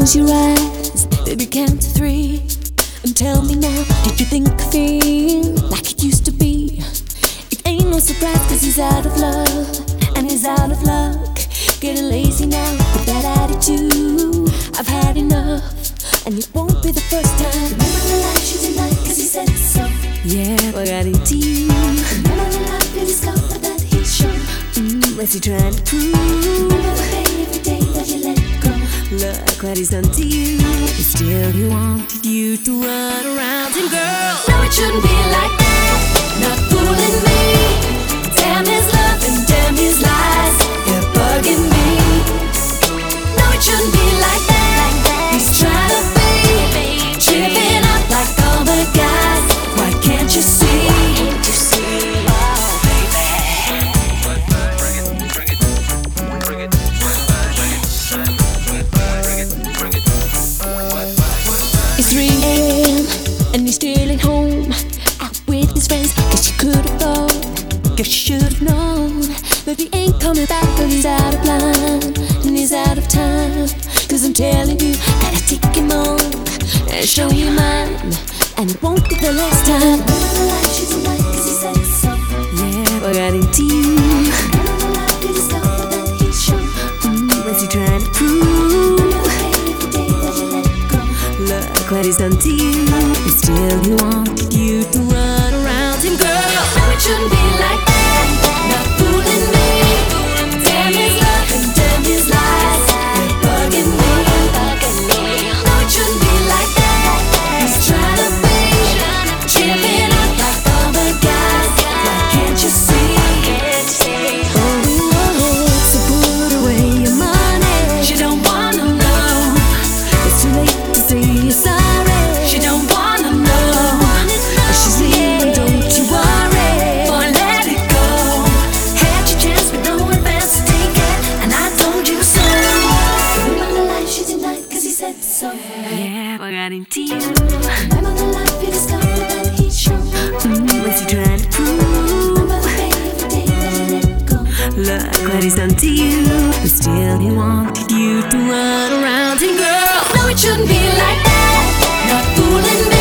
Close your eyes, baby, count to 3 and tell me now, did you think I feel like it used to be? It ain't no surprise, cause he's out of love and he's out of luck. Getting lazy now with that attitude. I've had enough, and it won't be the first time. Remember the life she denied, cause he said so. Yeah, I got into you. Remember the life you discovered that he showed. What's he trying to prove? Remember the day every day that you let go. Look what he's done to you. And still he wanted you to run around him, girl. No, it shouldn't be like that. Not fooling me. Damn his love and damn his lies. You're bugging me. No, it shouldn't be like that. He's trying to be tripping up like all the guys. Why can't you see? It's 3 a.m. and he's still at home, out with his friends. Guess you could have thought, guess you should have known that he ain't coming back, cause he's out of line and he's out of time. Cause I'm telling you, gotta take him on and show you mine, and it won't be the last time. Remember the life she's alive, cause he said so. Yeah, I got into you. Remember the life you discovered that he showed. What's he trying to prove? Remember the day every day that you let go. Look what he's done to you. And still he wanted you to run around him, girl. No, it shouldn't be like that. Not fooling me. Damn his love and damn his lies. You're bugging me. No, it shouldn't be like that. He's trying to be tripping up like all the guys. Why can't you see? Oh, so put away your money. She don't wanna know. It's too late to say you're sorry. She don't wanna know. If she's leaving, don't you worry. Boy, let it go. Had your chance with no advance to take it, and I told you so. Remember the life she denied, cause he said so. Yeah, I got into you. Remember the life you discovered that he showed. What's he trying to prove? Remember the day every day that you let go. Look what he's done to you. But still he wanted you to run around him, girl. No, it shouldn't be like that. Not fooling me.